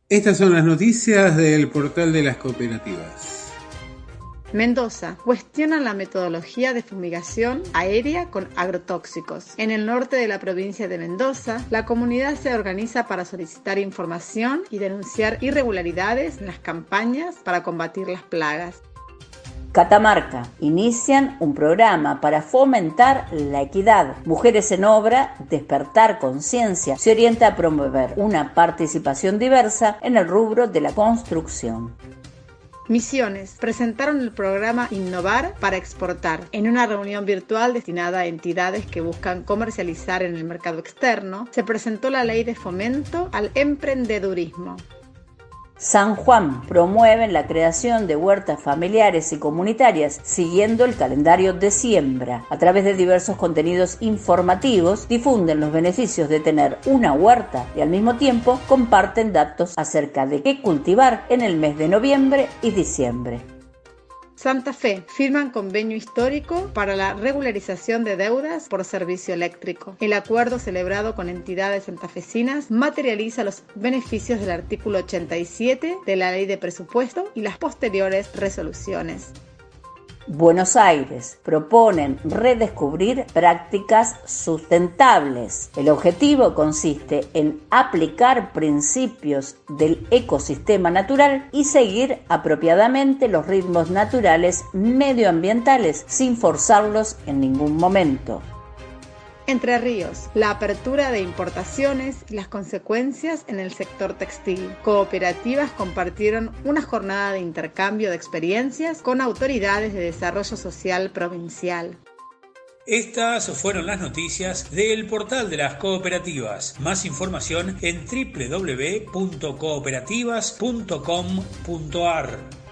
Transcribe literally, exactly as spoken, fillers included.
Estas son las noticias del portal de las cooperativas. Mendoza. Cuestionan la metodología de fumigación aérea con agrotóxicos. En el norte de la provincia de Mendoza, la comunidad se organiza para solicitar información y denunciar irregularidades en las campañas para combatir las plagas. Catamarca. Inician un programa para fomentar la equidad. Mujeres en Obra, Despertar Conciencia, se orienta a promover una participación diversa en el rubro de la construcción. Misiones presentaron el programa Innovar para exportar. En una reunión virtual destinada a entidades que buscan comercializar en el mercado externo, se presentó la ley de fomento al emprendedurismo. San Juan. Promueven la creación de huertas familiares y comunitarias siguiendo el calendario de siembra. A través de diversos contenidos informativos difunden los beneficios de tener una huerta y al mismo tiempo comparten datos acerca de qué cultivar en el mes de noviembre y diciembre. Santa Fe. Firman convenio histórico para la regularización de deudas por servicio eléctrico. El acuerdo celebrado con entidades santafesinas materializa los beneficios del artículo ochenta y siete de la Ley de Presupuesto y las posteriores resoluciones. Buenos Aires. Proponen redescubrir prácticas sustentables. El objetivo consiste en aplicar principios del ecosistema natural y seguir apropiadamente los ritmos naturales medioambientales sin forzarlos en ningún momento. Entre Ríos. La apertura de importaciones y las consecuencias en el sector textil. Cooperativas compartieron una jornada de intercambio de experiencias con autoridades de desarrollo social provincial. Estas fueron las noticias del portal de las cooperativas. Más información en doble u doble u doble u punto cooperativas punto com punto a r.